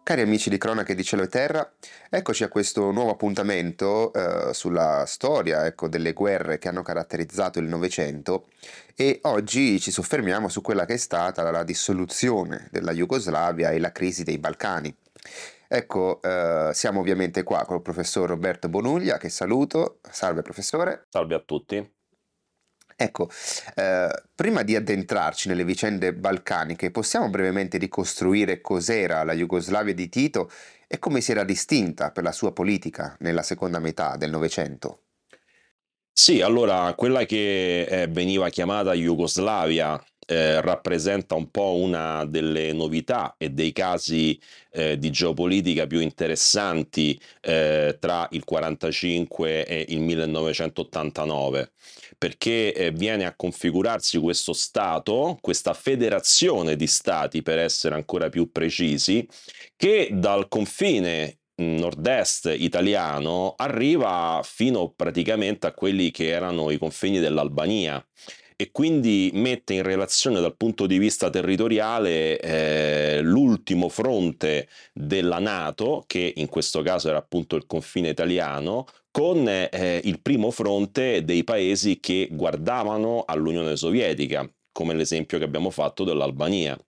Cari amici di Cronache di Cielo e Terra, eccoci a questo nuovo appuntamento sulla storia, ecco, delle guerre che hanno caratterizzato il Novecento e oggi ci soffermiamo su quella che è stata la dissoluzione della Jugoslavia e la crisi dei Balcani. Ecco, siamo ovviamente qua col professor Roberto Bonuglia, che saluto. Salve professore. Salve a tutti. Ecco, prima di addentrarci nelle vicende balcaniche, possiamo brevemente ricostruire cos'era la Jugoslavia di Tito e come si era distinta per la sua politica nella seconda metà del Novecento? Sì, allora quella che veniva chiamata Jugoslavia rappresenta un po' una delle novità e dei casi di geopolitica più interessanti tra il 45 e il 1989, perché viene a configurarsi questo Stato, questa federazione di Stati, per essere ancora più precisi, che dal confine nord-est italiano arriva fino praticamente a quelli che erano i confini dell'Albania e quindi mette in relazione dal punto di vista territoriale l'ultimo fronte della NATO, che in questo caso era appunto il confine italiano, con il primo fronte dei paesi che guardavano all'Unione Sovietica, come l'esempio che abbiamo fatto dell'Albania.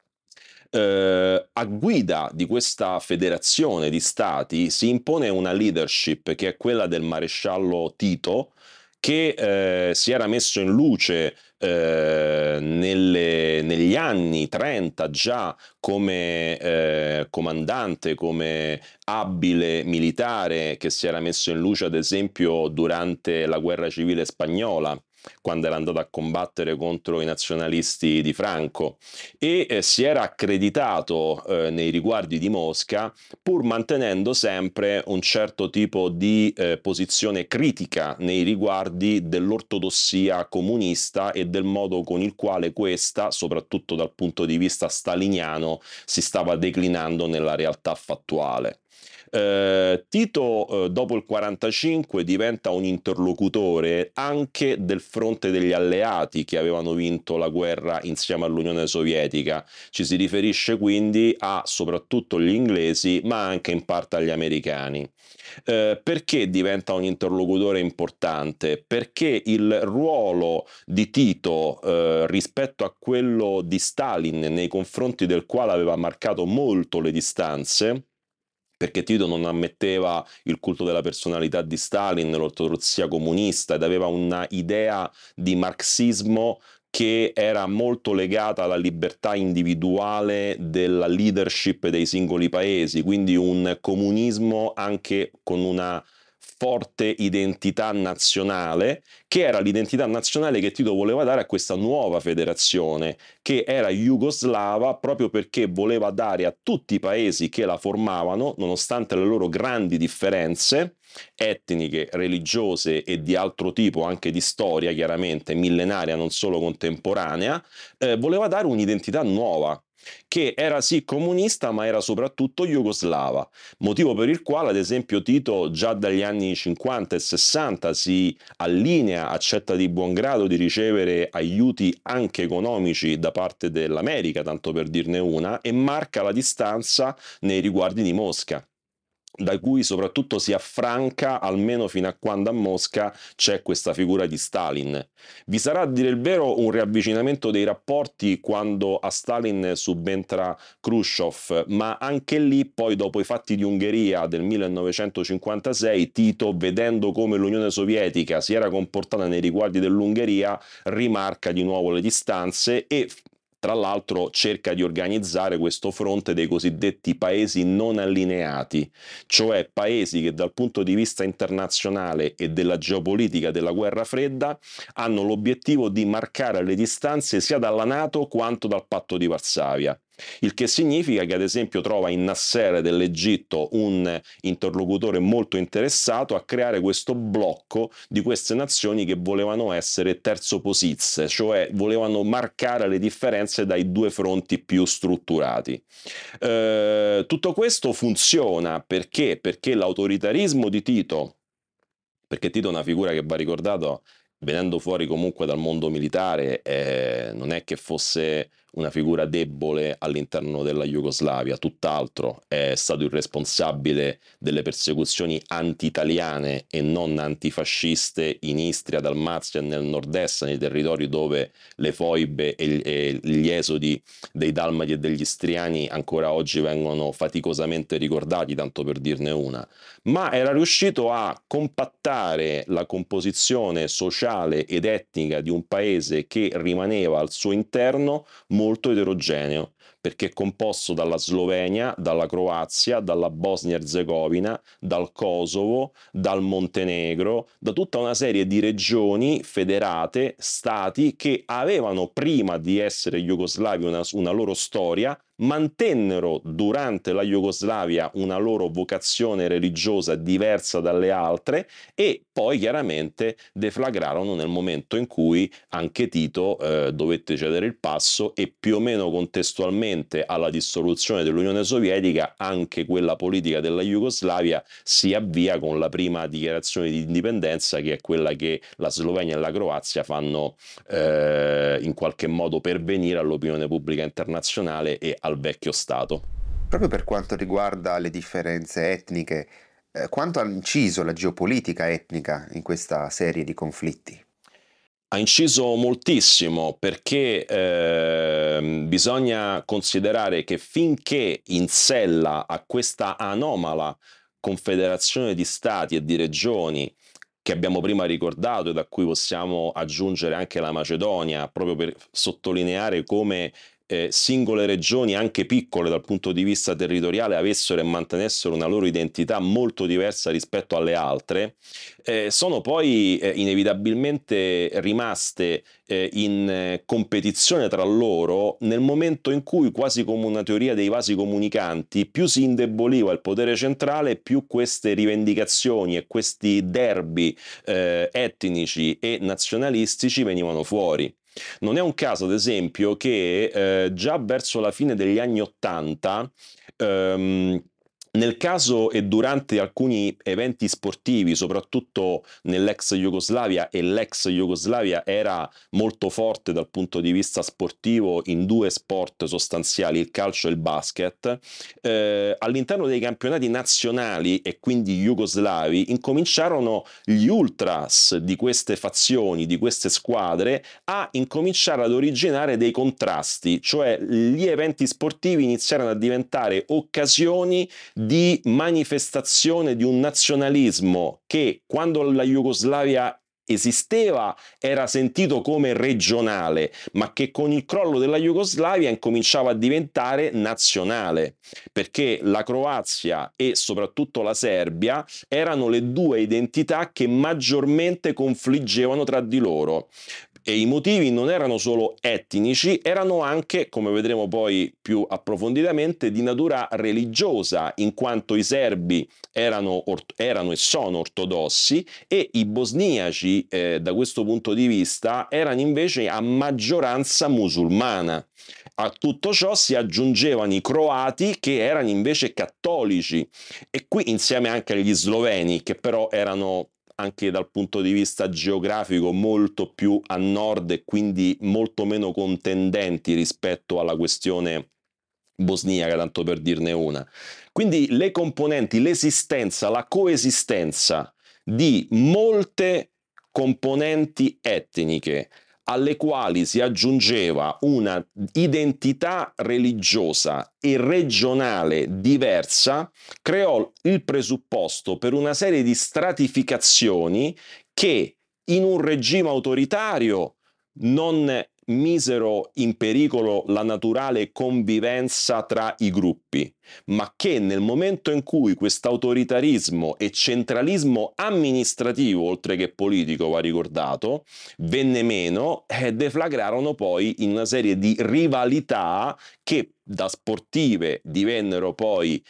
A guida di questa federazione di stati si impone una leadership che è quella del maresciallo Tito, che si era messo in luce negli anni 30 già come comandante, come abile militare, che si era messo in luce ad esempio durante la guerra civile spagnola, quando era andato a combattere contro i nazionalisti di Franco e si era accreditato nei riguardi di Mosca, pur mantenendo sempre un certo tipo di posizione critica nei riguardi dell'ortodossia comunista e del modo con il quale questa, soprattutto dal punto di vista staliniano, si stava declinando nella realtà fattuale. Tito, dopo il 45, diventa un interlocutore anche del fronte degli alleati che avevano vinto la guerra insieme all'Unione Sovietica. Ci si riferisce quindi a soprattutto gli inglesi, ma anche in parte agli americani. Perché diventa un interlocutore importante? Perché il ruolo di Tito rispetto a quello di Stalin, nei confronti del quale aveva marcato molto le distanze, perché Tito non ammetteva il culto della personalità di Stalin, l'ortodossia comunista ed aveva una idea di marxismo che era molto legata alla libertà individuale della leadership dei singoli paesi, quindi un comunismo anche con una forte identità nazionale, che era l'identità nazionale che Tito voleva dare a questa nuova federazione, che era jugoslava proprio perché voleva dare a tutti i paesi che la formavano, nonostante le loro grandi differenze etniche, religiose e di altro tipo, anche di storia, chiaramente millenaria, non solo contemporanea, voleva dare un'identità nuova, che era sì comunista ma era soprattutto jugoslava, motivo per il quale ad esempio Tito già dagli anni 50 e 60 si allinea, accetta di buon grado di ricevere aiuti anche economici da parte dell'America, tanto per dirne una, e marca la distanza nei riguardi di Mosca, da cui soprattutto si affranca almeno fino a quando a Mosca c'è questa figura di Stalin. Vi sarà a dire il vero un riavvicinamento dei rapporti quando a Stalin subentra Khrushchev, ma anche lì poi dopo i fatti di Ungheria del 1956 Tito, vedendo come l'Unione Sovietica si era comportata nei riguardi dell'Ungheria, rimarca di nuovo le distanze e tra l'altro cerca di organizzare questo fronte dei cosiddetti paesi non allineati, cioè paesi che dal punto di vista internazionale e della geopolitica della guerra fredda hanno l'obiettivo di marcare le distanze sia dalla NATO quanto dal patto di Varsavia. Il che significa che ad esempio trova in Nasser dell'Egitto un interlocutore molto interessato a creare questo blocco di queste nazioni che volevano essere terzo posizie, cioè volevano marcare le differenze dai due fronti più strutturati. Tutto questo funziona perché? Perché l'autoritarismo di Tito, perché Tito è una figura che va ricordato venendo fuori comunque dal mondo militare, non è che fosse una figura debole all'interno della Jugoslavia, tutt'altro, è stato il responsabile delle persecuzioni anti-italiane e non antifasciste in Istria, Dalmazia e nel nord-est, nei territori dove le foibe e gli esodi dei dalmati e degli istriani ancora oggi vengono faticosamente ricordati, tanto per dirne una, ma era riuscito a compattare la composizione sociale ed etnica di un paese che rimaneva al suo interno molto eterogeneo, perché è composto dalla Slovenia, dalla Croazia, dalla Bosnia-Erzegovina, dal Kosovo, dal Montenegro, da tutta una serie di regioni federate, stati che avevano prima di essere jugoslavi una loro storia, mantennero durante la Jugoslavia una loro vocazione religiosa diversa dalle altre e poi chiaramente deflagrarono nel momento in cui anche Tito dovette cedere il passo e più o meno contestualmente alla dissoluzione dell'Unione Sovietica anche quella politica della Jugoslavia si avvia con la prima dichiarazione di indipendenza, che è quella che la Slovenia e la Croazia fanno in qualche modo pervenire all'opinione pubblica internazionale e al vecchio Stato. Proprio per quanto riguarda le differenze etniche, quanto ha inciso la geopolitica etnica in questa serie di conflitti? Ha inciso moltissimo perché bisogna considerare che finché in sella a questa anomala confederazione di stati e di regioni che abbiamo prima ricordato e da cui possiamo aggiungere anche la Macedonia, proprio per sottolineare come singole regioni, anche piccole dal punto di vista territoriale, avessero e mantenessero una loro identità molto diversa rispetto alle altre, sono poi inevitabilmente rimaste in competizione tra loro nel momento in cui, quasi come una teoria dei vasi comunicanti, più si indeboliva il potere centrale, più queste rivendicazioni e questi derby etnici e nazionalistici venivano fuori. Non è un caso, ad esempio, che già verso la fine degli anni '80, nel caso e durante alcuni eventi sportivi, soprattutto nell'ex Jugoslavia, e l'ex Jugoslavia era molto forte dal punto di vista sportivo in due sport sostanziali, il calcio e il basket, all'interno dei campionati nazionali e quindi jugoslavi incominciarono gli ultras di queste fazioni, di queste squadre, a incominciare ad originare dei contrasti, cioè gli eventi sportivi iniziarono a diventare occasioni di manifestazione di un nazionalismo che, quando la Jugoslavia esisteva, era sentito come regionale, ma che con il crollo della Jugoslavia incominciava a diventare nazionale, perché la Croazia e soprattutto la Serbia erano le due identità che maggiormente confliggevano tra di loro. E i motivi non erano solo etnici, erano anche, come vedremo poi più approfonditamente, di natura religiosa, in quanto i serbi erano e sono ortodossi e i bosniaci, da questo punto di vista, erano invece a maggioranza musulmana. A tutto ciò si aggiungevano i croati, che erano invece cattolici, e qui insieme anche agli sloveni, che però erano anche dal punto di vista geografico molto più a nord e quindi molto meno contendenti rispetto alla questione bosniaca, tanto per dirne una. Quindi le componenti, l'esistenza, la coesistenza di molte componenti etniche alle quali si aggiungeva una identità religiosa e regionale diversa, creò il presupposto per una serie di stratificazioni che in un regime autoritario non misero in pericolo la naturale convivenza tra i gruppi, ma che nel momento in cui quest'autoritarismo e centralismo amministrativo, oltre che politico, va ricordato, venne meno, deflagrarono poi in una serie di rivalità che da sportive divennero poi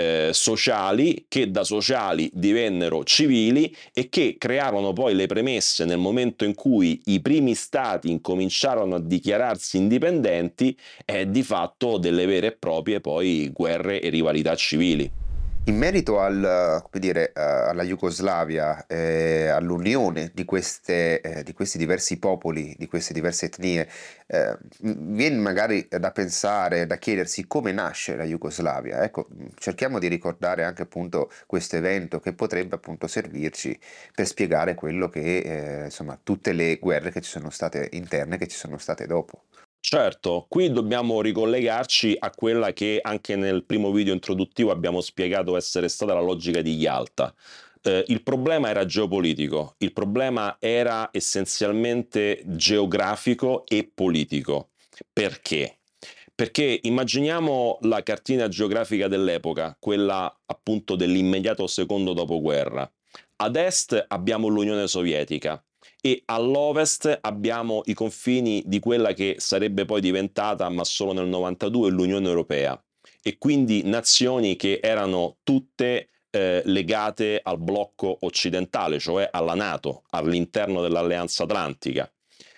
sociali, che da sociali divennero civili e che crearono poi le premesse nel momento in cui i primi stati incominciarono a dichiararsi indipendenti di fatto delle vere e proprie poi guerre e rivalità civili. In merito come dire, alla Jugoslavia, all'unione di questi diversi popoli, di queste diverse etnie, vien magari da pensare, da chiedersi come nasce la Jugoslavia. Ecco, cerchiamo di ricordare anche appunto questo evento che potrebbe appunto servirci per spiegare quello che, insomma, tutte le guerre che ci sono state interne, che ci sono state dopo. Certo, qui dobbiamo ricollegarci a quella che anche nel primo video introduttivo abbiamo spiegato essere stata la logica di Yalta. Il problema era geopolitico, il problema era essenzialmente geografico e politico. Perché? Perché immaginiamo la cartina geografica dell'epoca, quella appunto dell'immediato secondo dopoguerra. Ad est abbiamo l'Unione Sovietica, e all'ovest abbiamo i confini di quella che sarebbe poi diventata, ma solo nel 92, l'Unione Europea, e quindi nazioni che erano tutte legate al blocco occidentale, cioè alla NATO, all'interno dell'Alleanza Atlantica.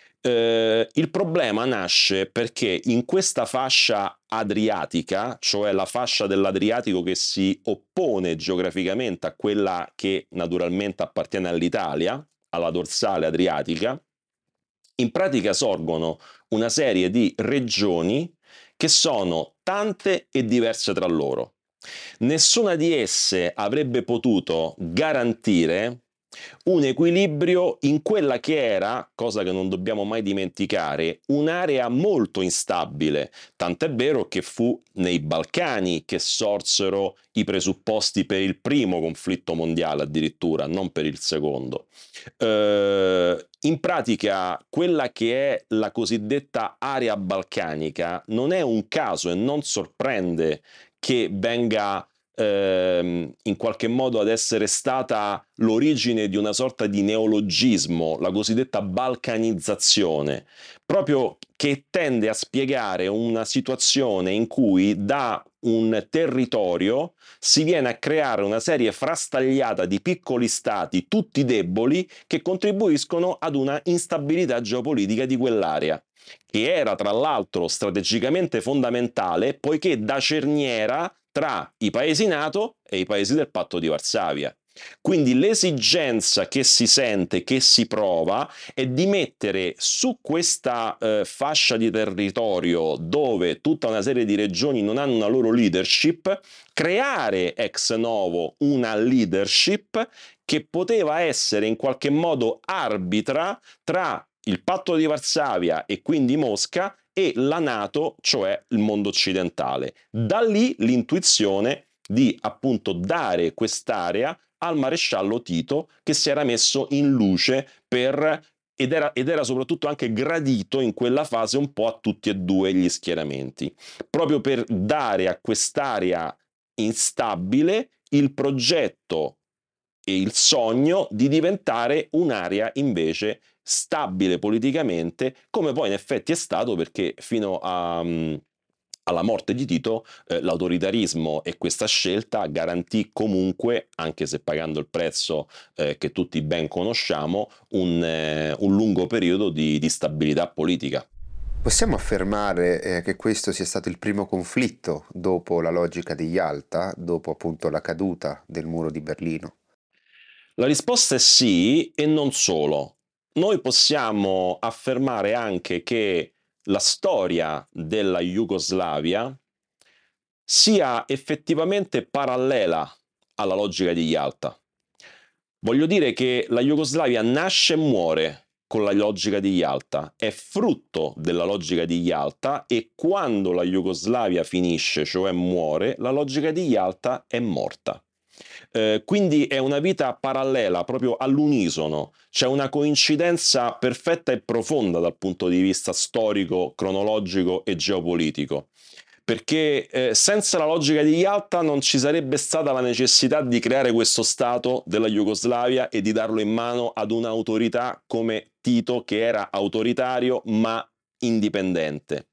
Il problema nasce perché in questa fascia adriatica, cioè la fascia dell'Adriatico che si oppone geograficamente a quella che naturalmente appartiene all'Italia, alla dorsale adriatica, in pratica sorgono una serie di regioni che sono tante e diverse tra loro. Nessuna di esse avrebbe potuto garantire un equilibrio in quella che era, cosa che non dobbiamo mai dimenticare, un'area molto instabile, tant'è vero che fu nei Balcani che sorsero i presupposti per il primo conflitto mondiale addirittura, non per il secondo. In pratica quella che è la cosiddetta area balcanica non è un caso e non sorprende che venga in qualche modo ad essere stata l'origine di una sorta di neologismo, la cosiddetta balcanizzazione, proprio che tende a spiegare una situazione in cui da un territorio si viene a creare una serie frastagliata di piccoli stati, tutti deboli, che contribuiscono ad una instabilità geopolitica di quell'area, che era tra l'altro strategicamente fondamentale poiché da cerniera tra i paesi NATO e i paesi del patto di Varsavia. Quindi l'esigenza che si sente, che si prova, è di mettere su questa fascia di territorio dove tutta una serie di regioni non hanno una loro leadership, creare ex novo una leadership che poteva essere in qualche modo arbitra tra il patto di Varsavia e quindi Mosca e la NATO, cioè il mondo occidentale. Da lì l'intuizione di appunto dare quest'area al maresciallo Tito, che si era messo in luce ed era soprattutto anche gradito in quella fase un po' a tutti e due gli schieramenti, proprio per dare a quest'area instabile il progetto e il sogno di diventare un'area invece stabile politicamente, come poi in effetti è stato, perché fino alla morte di Tito l'autoritarismo e questa scelta garantì comunque, anche se pagando il prezzo che tutti ben conosciamo, un lungo periodo di stabilità politica. Possiamo affermare, che questo sia stato il primo conflitto dopo la logica di Yalta, dopo appunto la caduta del muro di Berlino? La risposta è sì, e non solo. Noi possiamo affermare anche che la storia della Jugoslavia sia effettivamente parallela alla logica di Yalta. Voglio dire che la Jugoslavia nasce e muore con la logica di Yalta, è frutto della logica di Yalta, e quando la Jugoslavia finisce, cioè muore, la logica di Yalta è morta. Quindi è una vita parallela, proprio all'unisono, c'è una coincidenza perfetta e profonda dal punto di vista storico, cronologico e geopolitico. Perché senza la logica di Yalta non ci sarebbe stata la necessità di creare questo Stato della Jugoslavia e di darlo in mano ad un'autorità come Tito, che era autoritario ma indipendente.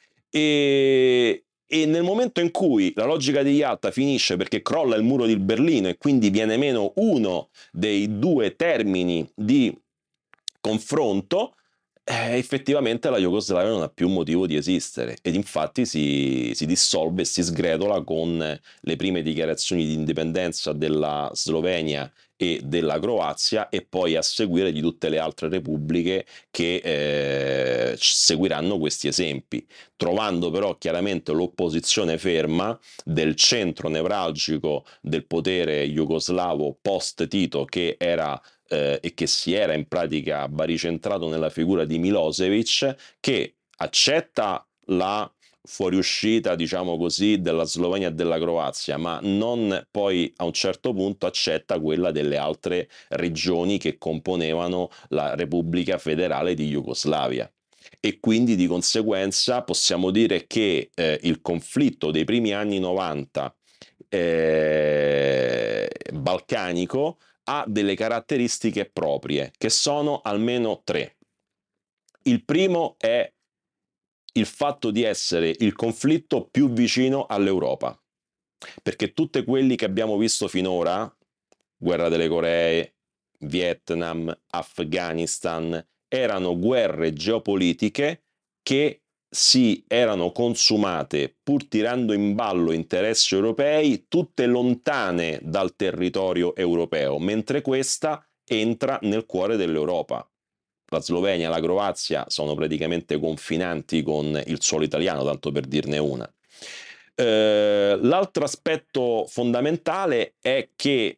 E nel momento in cui la logica di Yalta finisce perché crolla il muro di Berlino e quindi viene meno uno dei due termini di confronto, effettivamente la Jugoslavia non ha più motivo di esistere ed infatti si dissolve e si sgretola con le prime dichiarazioni di indipendenza della Slovenia e della Croazia e poi a seguire di tutte le altre repubbliche che seguiranno questi esempi, trovando però chiaramente l'opposizione ferma del centro nevralgico del potere jugoslavo post Tito che era e che si era in pratica baricentrato nella figura di Milosevic, che accetta la fuoriuscita, diciamo così, della Slovenia e della Croazia, ma non poi a un certo punto accetta quella delle altre regioni che componevano la Repubblica Federale di Jugoslavia. E quindi di conseguenza possiamo dire che il conflitto dei primi anni 90 balcanico ha delle caratteristiche proprie, che sono almeno tre. Il primo è il fatto di essere il conflitto più vicino all'Europa, perché tutti quelli che abbiamo visto finora, guerra delle Coree, Vietnam, Afghanistan, erano guerre geopolitiche che si erano consumate pur tirando in ballo interessi europei, tutte lontane dal territorio europeo, mentre questa entra nel cuore dell'Europa. La Slovenia e la Croazia sono praticamente confinanti con il suolo italiano, tanto per dirne una. L'altro aspetto fondamentale è che,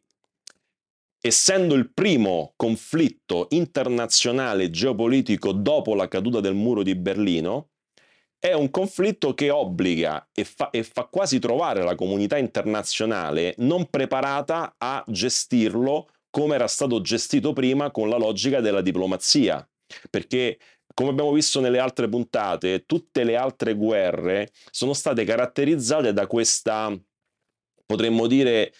essendo il primo conflitto internazionale geopolitico dopo la caduta del muro di Berlino, è un conflitto che obbliga e fa quasi trovare la comunità internazionale non preparata a gestirlo come era stato gestito prima con la logica della diplomazia. Perché, come abbiamo visto nelle altre puntate, tutte le altre guerre sono state caratterizzate da questa, potremmo dire,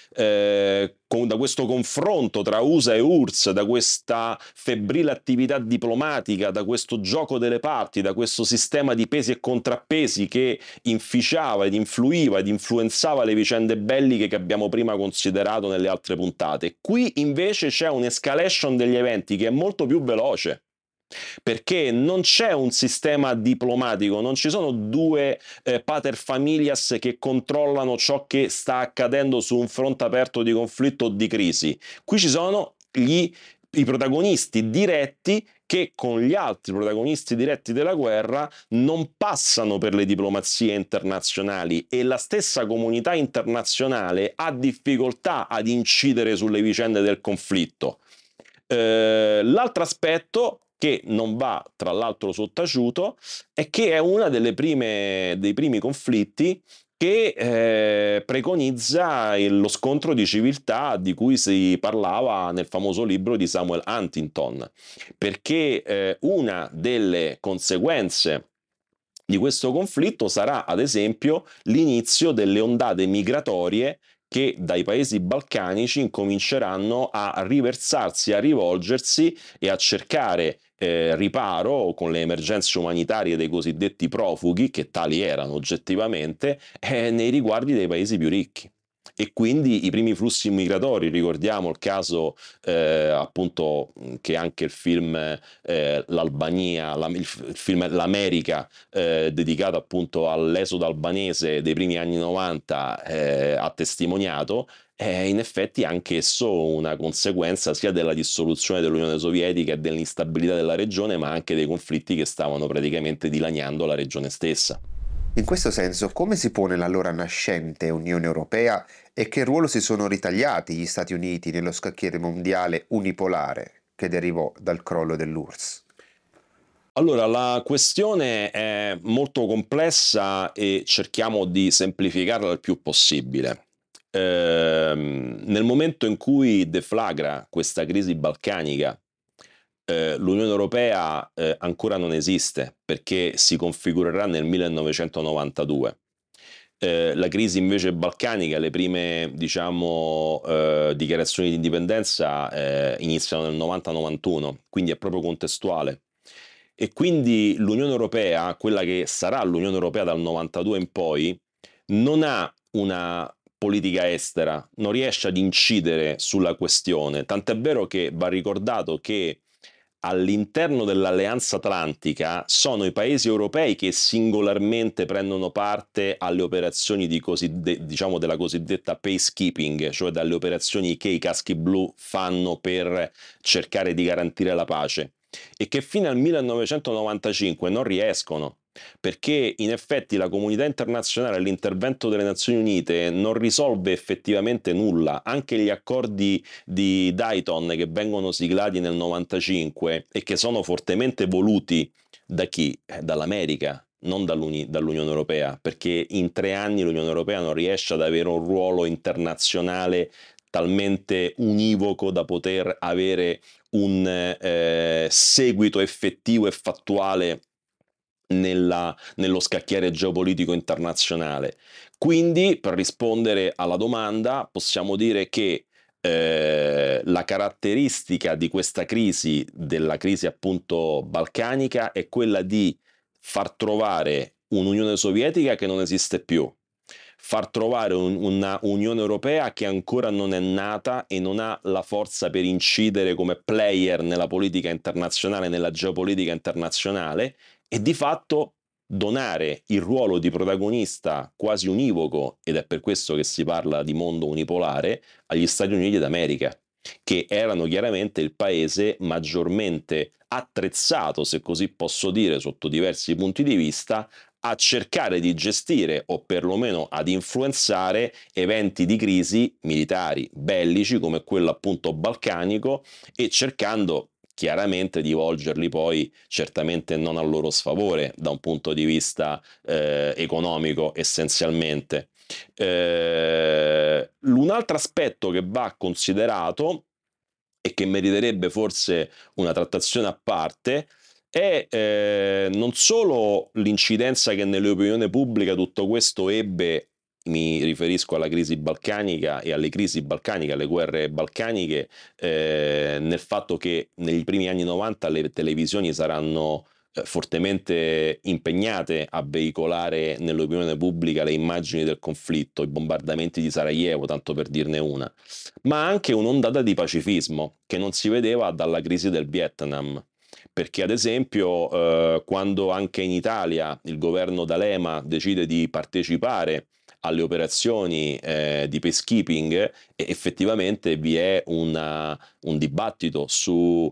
da questo confronto tra USA e URSS, da questa febbrile attività diplomatica, da questo gioco delle parti, da questo sistema di pesi e contrappesi che inficiava ed influiva ed influenzava le vicende belliche che abbiamo prima considerato nelle altre puntate. Qui invece c'è un'escalation degli eventi che è molto più veloce, perché non c'è un sistema diplomatico, non ci sono due pater familias che controllano ciò che sta accadendo su un fronte aperto di conflitto o di crisi. Qui ci sono i protagonisti diretti che con gli altri protagonisti diretti della guerra non passano per le diplomazie internazionali e la stessa comunità internazionale ha difficoltà ad incidere sulle vicende del conflitto. L'altro aspetto che non va tra l'altro sottaciuto è che è una dei primi conflitti che preconizza lo scontro di civiltà di cui si parlava nel famoso libro di Samuel Huntington, perché una delle conseguenze di questo conflitto sarà, ad esempio, l'inizio delle ondate migratorie che dai paesi balcanici incominceranno a riversarsi, a rivolgersi e a cercare riparo con le emergenze umanitarie dei cosiddetti profughi, che tali erano oggettivamente, nei riguardi dei paesi più ricchi. E quindi i primi flussi migratori, ricordiamo il caso appunto che anche il film l'Albania, il film L'America dedicato appunto all'esodo albanese dei primi anni 90 ha testimoniato, è in effetti anch'esso una conseguenza sia della dissoluzione dell'Unione Sovietica e dell'instabilità della regione, ma anche dei conflitti che stavano praticamente dilaniando la regione stessa. In questo senso, come si pone l'allora nascente Unione Europea e che ruolo si sono ritagliati gli Stati Uniti nello scacchiere mondiale unipolare che derivò dal crollo dell'URSS? Allora, la questione è molto complessa e cerchiamo di semplificarla il più possibile. Nel momento in cui deflagra questa crisi balcanica, l'Unione Europea ancora non esiste perché si configurerà nel 1992. La crisi invece balcanica, le prime, diciamo, dichiarazioni di indipendenza iniziano nel 90-91, quindi è proprio contestuale. E quindi l'Unione Europea, quella che sarà l'Unione Europea dal 92 in poi, non ha una politica estera, non riesce ad incidere sulla questione, tant'è vero che va ricordato che all'interno dell'Alleanza Atlantica sono i paesi europei che singolarmente prendono parte alle operazioni diciamo della cosiddetta peacekeeping, cioè dalle operazioni che i caschi blu fanno per cercare di garantire la pace, e che fino al 1995 non riescono, perché in effetti la comunità internazionale, l'intervento delle Nazioni Unite non risolve effettivamente nulla. Anche gli accordi di Dayton che vengono siglati nel 95 e che sono fortemente voluti da chi? Dall'America, non dall'Unione Europea, perché in 3 anni l'Unione Europea non riesce ad avere un ruolo internazionale talmente univoco da poter avere un seguito effettivo e fattuale nello scacchiere geopolitico internazionale. Quindi, per rispondere alla domanda, possiamo dire che la caratteristica di questa crisi, della crisi appunto balcanica, è quella di far trovare un'Unione Sovietica che non esiste più, far trovare una Unione Europea che ancora non è nata e non ha la forza per incidere come player nella politica internazionale, nella geopolitica internazionale, e di fatto donare il ruolo di protagonista quasi univoco, ed è per questo che si parla di mondo unipolare, agli Stati Uniti d'America, che erano chiaramente il paese maggiormente attrezzato, se così posso dire, sotto diversi punti di vista, a cercare di gestire o perlomeno ad influenzare eventi di crisi militari, bellici come quello appunto balcanico, e cercando chiaramente di volgerli poi certamente non a loro sfavore da un punto di vista economico essenzialmente. Un altro aspetto che va considerato e che meriterebbe forse una trattazione a parte è non solo l'incidenza che nell'opinione pubblica tutto questo ebbe, mi riferisco alla crisi balcanica e alle crisi balcaniche, alle guerre balcaniche, nel fatto che negli primi anni 90 le televisioni saranno fortemente impegnate a veicolare nell'opinione pubblica le immagini del conflitto, i bombardamenti di Sarajevo, tanto per dirne una, ma anche un'ondata di pacifismo che non si vedeva dalla crisi del Vietnam. Perché ad esempio quando anche in Italia il governo D'Alema decide di partecipare alle operazioni di peacekeeping, effettivamente vi è un dibattito su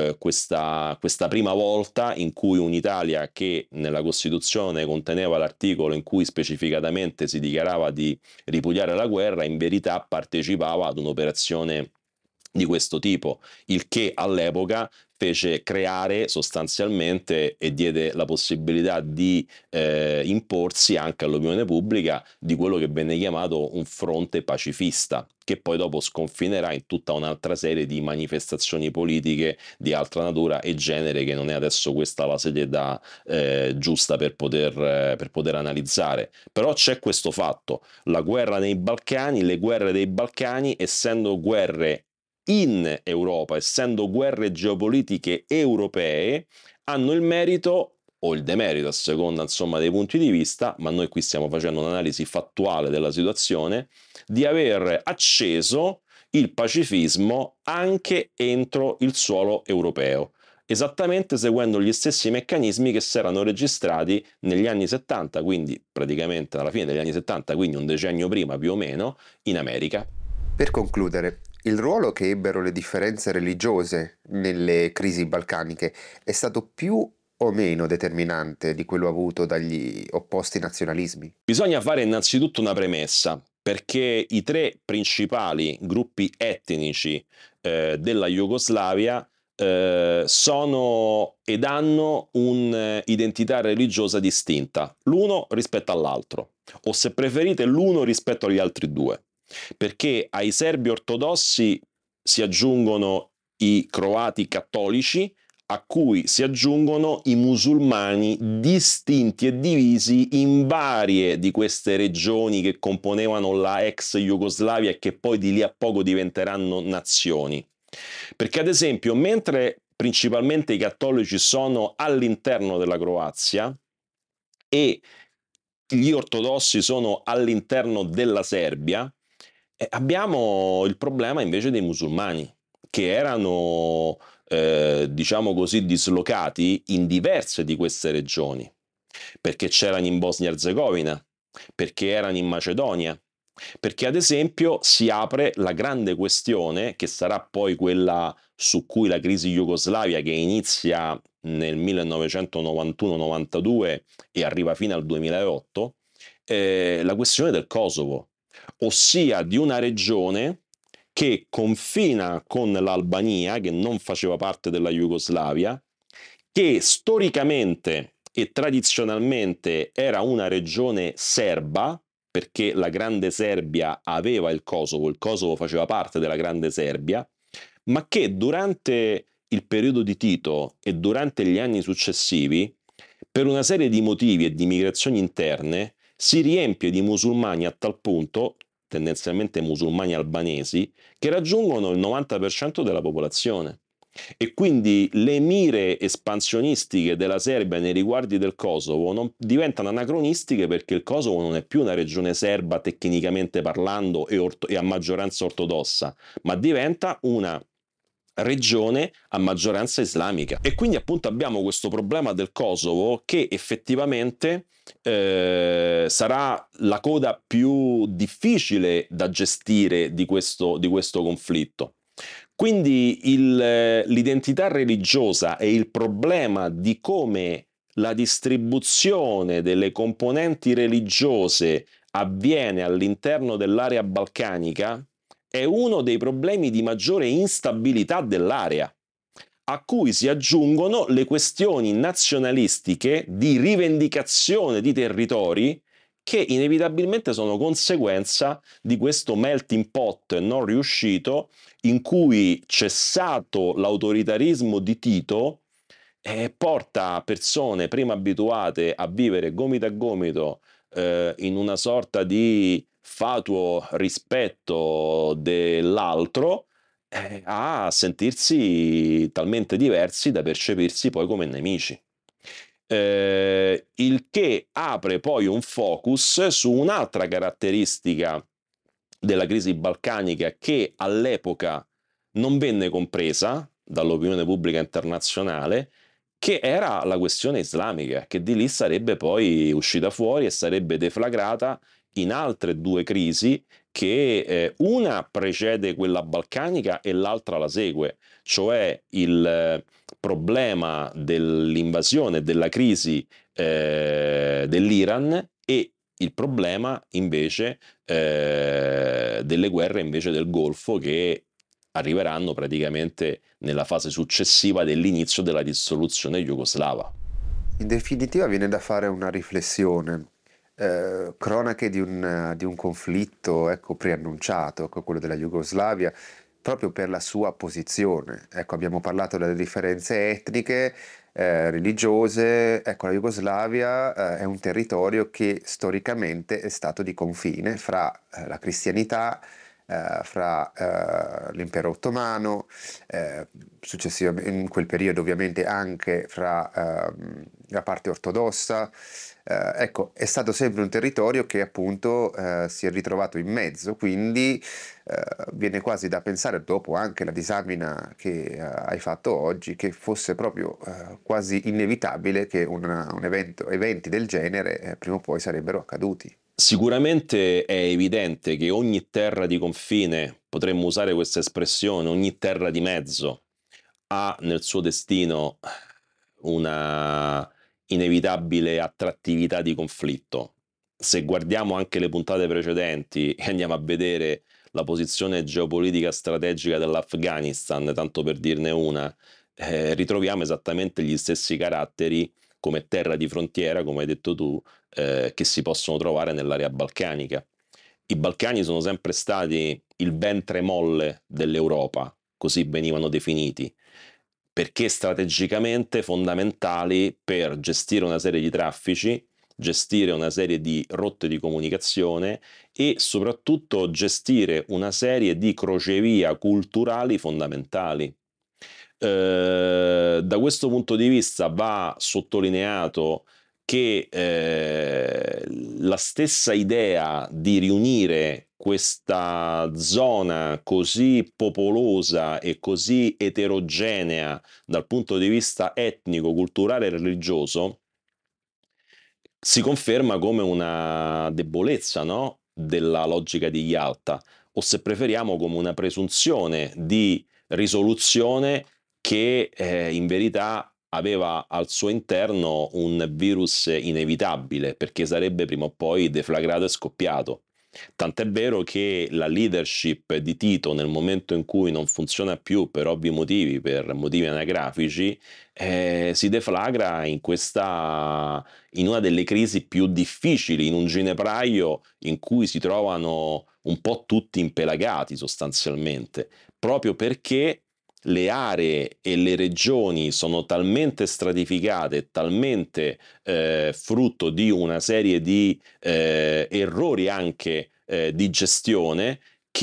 questa prima volta in cui un'Italia che nella Costituzione conteneva l'articolo in cui specificatamente si dichiarava di ripudiare la guerra, in verità partecipava ad un'operazione di questo tipo, il che all'epoca fece creare sostanzialmente e diede la possibilità di imporsi anche all'opinione pubblica di quello che venne chiamato un fronte pacifista, che poi dopo sconfinerà in tutta un'altra serie di manifestazioni politiche di altra natura e genere, che non è adesso questa la sede giusta per poter analizzare. Però c'è questo fatto: la guerra nei Balcani, le guerre dei Balcani, essendo guerre in Europa, essendo guerre geopolitiche europee, hanno il merito o il demerito, a seconda insomma dei punti di vista, ma noi qui stiamo facendo un'analisi fattuale della situazione, di aver acceso il pacifismo anche entro il suolo europeo, esattamente seguendo gli stessi meccanismi che si erano registrati negli anni 70, quindi praticamente alla fine degli anni 70, quindi un decennio prima più o meno, in America. Per concludere, il ruolo che ebbero le differenze religiose nelle crisi balcaniche è stato più o meno determinante di quello avuto dagli opposti nazionalismi? Bisogna fare innanzitutto una premessa, perché i tre principali gruppi etnici della Jugoslavia sono ed hanno un'identità religiosa distinta, l'uno rispetto all'altro, o se preferite l'uno rispetto agli altri due, perché ai serbi ortodossi si aggiungono i croati cattolici, a cui si aggiungono i musulmani distinti e divisi in varie di queste regioni che componevano la ex Jugoslavia e che poi di lì a poco diventeranno nazioni. Perché ad esempio, mentre principalmente i cattolici sono all'interno della Croazia e gli ortodossi sono all'interno della Serbia, abbiamo il problema invece dei musulmani, che erano, diciamo così, dislocati in diverse di queste regioni, perché c'erano in Bosnia-Herzegovina, perché erano in Macedonia, perché ad esempio si apre la grande questione, che sarà poi quella su cui la crisi jugoslavia, che inizia nel 1991-92 e arriva fino al 2008, la questione del Kosovo, ossia di una regione che confina con l'Albania, che non faceva parte della Jugoslavia, che storicamente e tradizionalmente era una regione serba, perché la Grande Serbia aveva il Kosovo faceva parte della Grande Serbia, ma che durante il periodo di Tito e durante gli anni successivi, per una serie di motivi e di migrazioni interne, si riempie di musulmani a tal punto, tendenzialmente musulmani albanesi, che raggiungono il 90% della popolazione. E quindi le mire espansionistiche della Serbia nei riguardi del Kosovo diventano anacronistiche, perché il Kosovo non è più una regione serba tecnicamente parlando e a maggioranza ortodossa, ma diventa una regione a maggioranza islamica. E quindi appunto abbiamo questo problema del Kosovo, che effettivamente sarà la coda più difficile da gestire di questo conflitto. Quindi l'identità religiosa e il problema di come la distribuzione delle componenti religiose avviene all'interno dell'area balcanica è uno dei problemi di maggiore instabilità dell'area, a cui si aggiungono le questioni nazionalistiche di rivendicazione di territori, che inevitabilmente sono conseguenza di questo melting pot non riuscito, in cui, cessato l'autoritarismo di Tito, porta persone prima abituate a vivere gomito a gomito in una sorta di fatuo rispetto dell'altro, a sentirsi talmente diversi da percepirsi poi come nemici. Il che apre poi un focus su un'altra caratteristica della crisi balcanica, che all'epoca non venne compresa dall'opinione pubblica internazionale, che era la questione islamica, che di lì sarebbe poi uscita fuori e sarebbe deflagrata in altre due crisi, che una precede quella balcanica e l'altra la segue, cioè il problema dell'invasione, della crisi dell'Iran, e il problema invece delle guerre invece del Golfo, che arriveranno praticamente nella fase successiva dell'inizio della dissoluzione jugoslava. In definitiva viene da fare una riflessione. Cronache di un conflitto, ecco, preannunciato, ecco, quello della Jugoslavia, proprio per la sua posizione. Ecco, abbiamo parlato delle differenze etniche, religiose. Ecco, la Jugoslavia, è un territorio che storicamente è stato di confine fra la cristianità, fra l'impero ottomano, successivamente in quel periodo ovviamente anche fra la parte ortodossa. Ecco, è stato sempre un territorio che appunto si è ritrovato in mezzo, quindi viene quasi da pensare, dopo anche la disamina che hai fatto oggi, che fosse proprio quasi inevitabile che eventi del genere prima o poi sarebbero accaduti. Sicuramente è evidente che ogni terra di confine, potremmo usare questa espressione, ogni terra di mezzo, ha nel suo destino una inevitabile attrattività di conflitto. Se guardiamo anche le puntate precedenti e andiamo a vedere la posizione geopolitica strategica dell'Afghanistan, tanto per dirne una, ritroviamo esattamente gli stessi caratteri come terra di frontiera, come hai detto tu, che si possono trovare nell'area balcanica. I Balcani sono sempre stati il ventre molle dell'Europa, così venivano definiti, perché strategicamente fondamentali per gestire una serie di traffici, gestire una serie di rotte di comunicazione e soprattutto gestire una serie di crocevia culturali fondamentali. Da questo punto di vista va sottolineato che la stessa idea di riunire questa zona così popolosa e così eterogenea dal punto di vista etnico, culturale e religioso si conferma come una debolezza, no, della logica di Yalta, o se preferiamo come una presunzione di risoluzione che in verità aveva al suo interno un virus inevitabile, perché sarebbe prima o poi deflagrato e scoppiato. Tant'è vero che la leadership di Tito, nel momento in cui non funziona più per ovvi motivi, per motivi anagrafici, si deflagra in una delle crisi più difficili, in un ginepraio in cui si trovano un po' tutti impelagati sostanzialmente, proprio perché le aree e le regioni sono talmente stratificate, talmente frutto di una serie di errori anche di gestione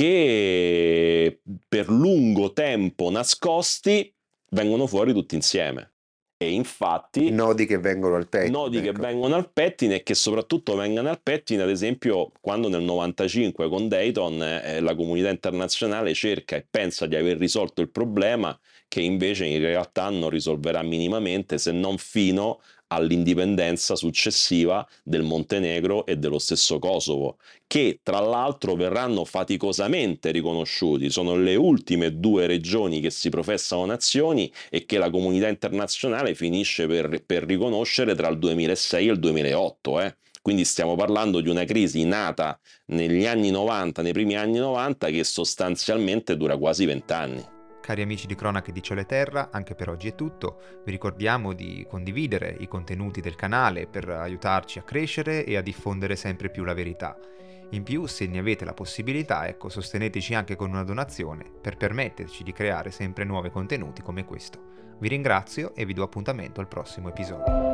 che per lungo tempo nascosti vengono fuori tutti insieme. E infatti Nodi che vengono al nodi pettine, che ecco. vengono al pettine e che soprattutto vengano al pettine, ad esempio, quando nel 95 con Dayton la comunità internazionale cerca e pensa di aver risolto il problema, che invece in realtà non risolverà minimamente, se non fino all'indipendenza successiva del Montenegro e dello stesso Kosovo, che tra l'altro verranno faticosamente riconosciuti. Sono le ultime due regioni che si professano nazioni e che la comunità internazionale finisce per riconoscere tra il 2006 e il 2008. Quindi stiamo parlando di una crisi nata negli anni 90, nei primi anni 90, che sostanzialmente dura quasi 20 anni. Cari amici di Cronache di Cielo e Terra, anche per oggi è tutto. Vi ricordiamo di condividere i contenuti del canale per aiutarci a crescere e a diffondere sempre più la verità. In più, se ne avete la possibilità, sosteneteci anche con una donazione per permetterci di creare sempre nuovi contenuti come questo. Vi ringrazio e vi do appuntamento al prossimo episodio.